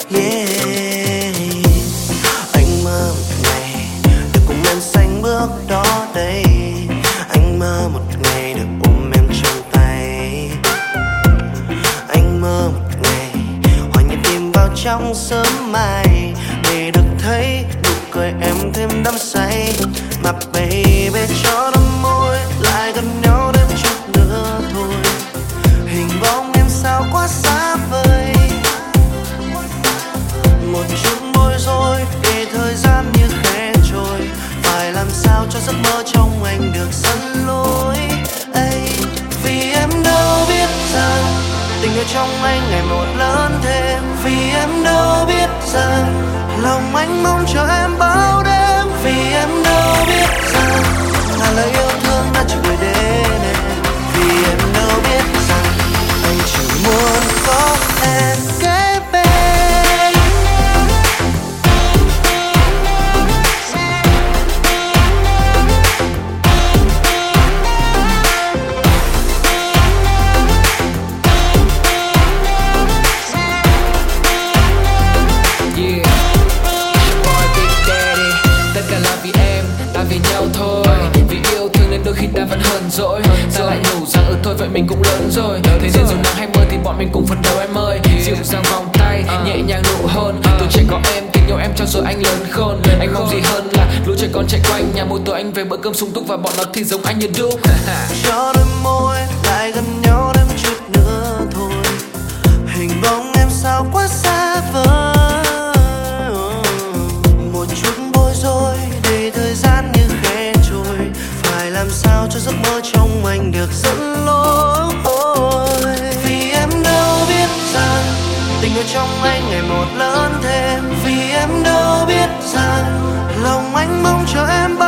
Yeah. Anh mơ một ngày được cùng em sánh bước đó đây. Anh mơ một ngày được ôm em trong tay. Anh mơ một ngày hòa nhịp tim vào trong sớm mai, để được thấy nụ cười em thêm đắm say. Mà baby cho đôi môi lại gần nhau thêm chút nữa thôi. Hình bóng em sao quá xa vời, một chút bối rối để thời gian như khẽ trôi. Phải làm sao cho giấc mơ trong anh được dẫn lối ấy. Vì em đâu biết rằng tình yêu trong anh ngày một lớn thêm. Vì em đâu biết rằng lòng anh mong chờ em bao đêm. Vì em đâu biết rằng ngàn lời yêu thương đã chưa gửi đến em. Vì em đâu biết rằng anh chỉ muốn có em kế bên. Đôi khi ta vẫn hờn dỗi, ta lại nhủ rằng thôi vậy mình cũng lớn rồi. Thế nên dù nắng hay mưa thì bọn mình cùng phấn đấu em ơi. Dịu dàng vòng tay, nhẹ nhàng nụ hôn. Tuổi trẻ có em, tình yêu em cho rồi anh lớn khôn. Anh mong gì hơn là lũ trẻ con chạy quanh nhà mỗi tối anh về bữa cơm sung túc và bọn nó thì giống anh như đúc. Cho đôi môi lại gần nhau thêm chút nữa thôi. Hình bóng em sao quá xa vời, một chút bối rối để thời gian như khẽ trôi. Phải làm sao cho giấc mơ trong anh được dẫn lối. Vì em đâu biết rằng tình yêu trong anh ngày một lớn thêm. Vì em đâu biết rằng lòng anh mong chờ em bao